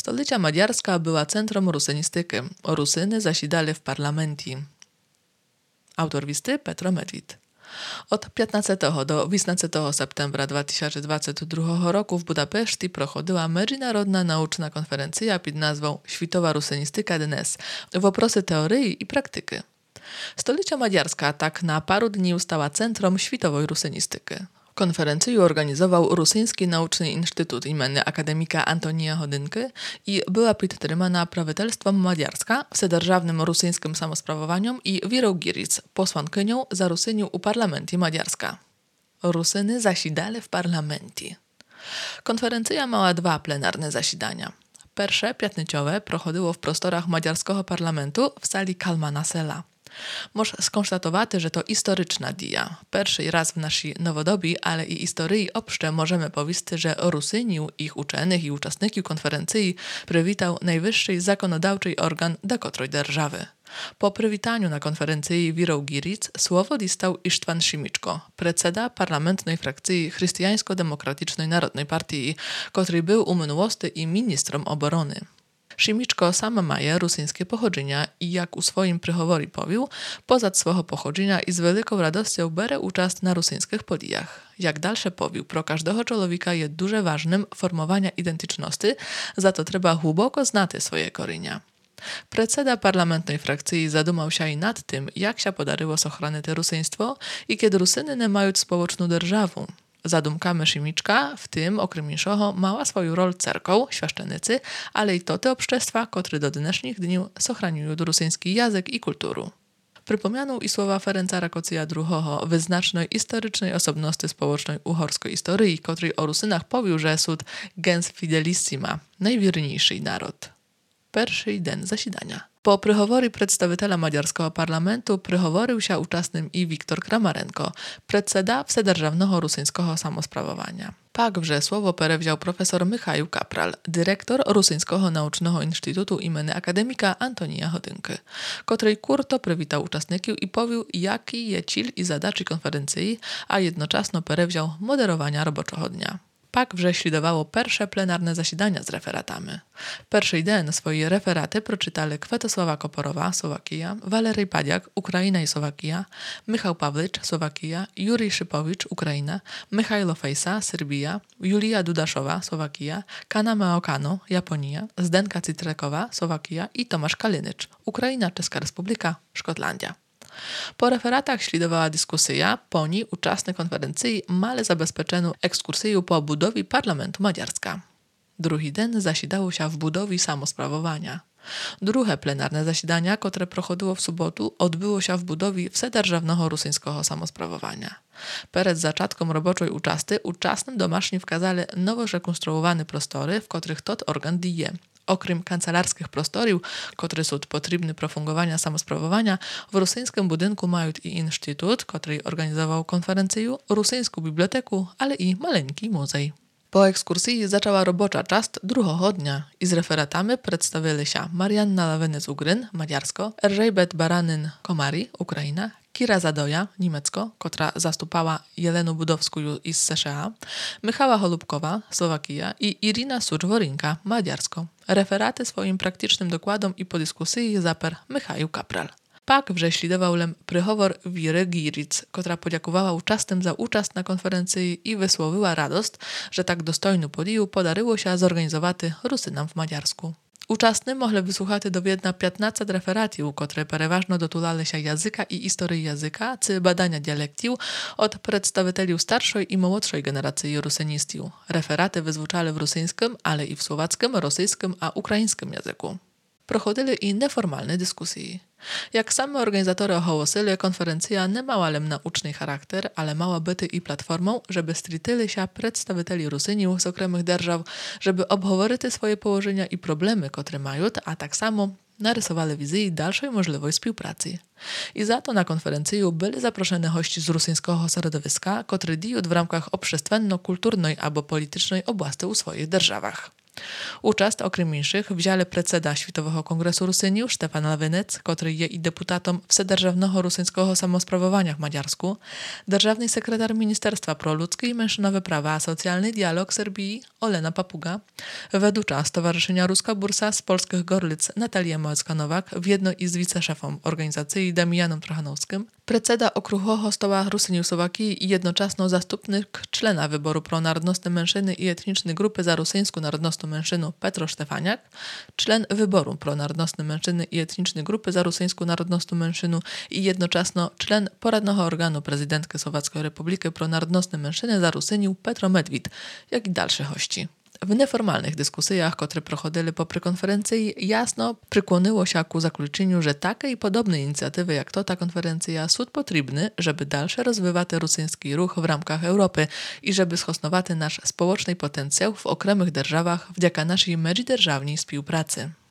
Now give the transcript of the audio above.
Stolica Maďarska była centrum rusynistyki. Rusyny zasidali w parlamencie. Autor listy Petro Medved. Od 15 do 18 septembra 2022 roku w Budapeszti prochodziła międzynarodna nauczna konferencja pod nazwą Światowa Rusynistyka dnes w oprosy teorii i praktyki. Stolica Maďarska tak na paru dni stała centrum światowej rusynistyki. Konferencję organizował Rusyński Nauczny Instytut imienia akademika Antonija Hodynki i była podtrzymana prawitelstwem Maďarska, wsedержавnym rosyjskim samosprawowaniom i Wirą Giritz, posłankynią za Rusynią u parlamencie Maďarska. Rusyny zasidali w parlamencie. Konferencja miała dwa plenarne zasidania. Pierwsze, piatniciowe, prochodziło w prostorach maďarskiego parlamentu w sali Kalmana Sela. Można skonstatować, że to historyczna dia. Pierwszy raz w naszej nowodobii, ale i historii obszcze możemy powiedzieć, że Rusyniu, ich uczonych i uczestników konferencji przywitał najwyższy zakonodawczy organ dokotrej держawy. Po przywitaniu na konferencji Wirą Giritz słowo dostał Ištvan Šimičko, predseda parlamentnej frakcji Chrześcijańsko-Demokratycznej Narodnej Partii, który był u minułosti i ministrem obrony. Šimičko sam ma rusyńskie pochodzenia i jak u swoim przychowory powił, poza swojego pochodzenia i z wielką radością bere uczest na rusyńskich podijach. Jak dalsze powił, pro każdego człowieka jest duże ważnym formowania identyczności, za to trzeba głęboko znać swoje korzenie. Predseda parlamentnej frakcji zadumał się i nad tym, jak się podaryło ochronić rusyństwo i kiedy Rusyny nie mają społeczną державу. Zadumkami Šimička, w tym okrem inszego, mała swoją rolę cerkoł, świaszczenicy, ale i to te obszczestwa, które do dnešních dni ochraniują rusyński język i kulturę. Przypomniano i słowa Ferenca Rakocija II, wyznacznej historycznej osobności społecznej uhorskiej historii, której o Rusynach powił, że są gens fidelissima, najwierniejszy naród. Pierwszy dzień zasidania. Po przychowory przedstawiciela maďarskiego parlamentu przychoworył się uczestnym i Wiktor Kramarenko, predseda wsedержавnego rosyjskiego samosprawowania. Także słowo przewziął profesor Michał Kapral, dyrektor Rusyńskiego Naucznego Instytutu imienia akademika Antonija Hodynki, który kurto przywitał uczestników i powił, jaki jest cel i zadaci konferencji, a jednocześnie przewziął moderowania roboczego dnia. Pak wrze śledowało pierwsze plenarne zasidania z referatami. Pierwszy dzień swoje referaty przeczytali Kwiatosława Koporowa, Słowakija, Walery Padiak, Ukraina i Słowakija, Michał Pawlicz, Słowakija, Jurij Szypowicz, Ukraina, Michajlo Fejsa, Serbia, Julia Dudaszowa, Słowakija, Kana Meokano, Japonia, Zdenka Citrekowa, Słowakija i Tomasz Kalynycz, Ukraina, Czeska Republika, Szkotlandia. Po referatach śledowała dyskusja, po niej uczestnicy konferencji mali zabezpieczoną ekskursję po budowie parlamentu Maďarska. Drugi dzień zasidało się w budowie samosprawowania. Drugie plenarne zasidania, które prochodziło w sobotę, odbyło się w budowie wsedержавnego rosyjskiego samosprawowania. Przed zaczatką roboczej uczestnym domaśni wkazali nowo zrekonstruowane prostory, w których tot organ dzieje. Okrem kancelarskich prostoriów, które są potrzebne do fungowania samosprawowania, w rosyjskim budynku mają i instytut, który organizował konferencję, rosyjską bibliotekę, ale i maleńki muzej. Po ekskursji zaczęła robocza czas drugiego dnia i z referatami przedstawili się Marianna Lawenec-Ugryn, maďarsko, Erzejbet Baranyn Komari, Ukraina, Kira Zadoja, niemiecko, która zastupała Jelenę Budowską z США, Michała Holubkowa, Słowakija i Irina Sucz-Worinka, maďarsko. Referaty swoim praktycznym dokładom i po dyskusji zaper Michał Kapral. Pak wrze śledował przychowor Wiry Giritz, która podziękowała uczestnym za uczest na konferencji i wysłowiła radość, że tak dostojnu podiju podaryło się zorganizować Rusynam w Maďarsku. Uczestni mogli wysłuchać dowiedna 15 referatów, które przeważnie dotulali się języka i historii języka, czy badania dialektów od przedstawicieli starszej i młodszej generacji rusynistów. Referaty wyzwuczali w rosyjskim, ale i w słowackim, rosyjskim a ukraińskim języku. Prochodzili i neformalne dyskusje. Jak same organizatory ohłosili, konferencja nie miała nauczny charakter, ale mała byty i platformą, żeby strytyli się przedstawicieli Rusyniów z okremnych держав, żeby obchoworzyć swoje położenia i problemy, które mają, a tak samo narysowali wizję dalszej możliwej współpracy. I za to na konferencję byli zaproszeni gości z rosyjskiego środowiska, które działają w ramach obszestwenno-kulturnej albo politycznej oblasti u swoich державach. Участь, окрім інших, взяли председа Світового конгресу русинів Штефан Лавинець, котрий є і депутатом Вседержавного русинського самосправування в Maďarsku, державний секретар Міністерства про людські і меншинові права a socjalny dialog Serbii Olena Papuga, wedługcza Stowarzyszenia Ruska Bursa z polskich Gorlic Natalia Małecka-Nowak w jedno z wiceszefom organizacji Damianem Trochanowskim, predseda Okruchłego Stoła Rusyniów Słowakii i jednoczasno zastupnik czlena wyboru pronarodnostne mężczyzny i etnicznej grupy za rusyńską narodnostną mężczyznę Petro Stefaniak, czlen wyboru pronarodnostne mężczyzny i etnicznej grupy za rusyńską narodnostną mężczyznę i jednoczasno czlen poradnego organu prezydentki Słowackiej Republiki pronarodnostne mężczyzny za Rusyniów Petro Medwid, jak i dalsze hości. W neformalnych dyskusjach, które prochodzili po prekonferencji, jasno przykłoniło się ku zakluczeniu, że takie i podobne inicjatywy jak ta konferencja są potrzebne, żeby dalsze rozwijać rosyjski ruch w ramkach Europy i żeby schosnować nasz społeczny potencjał w okремих державах вдяка naszej międzyderżawnej współpracy.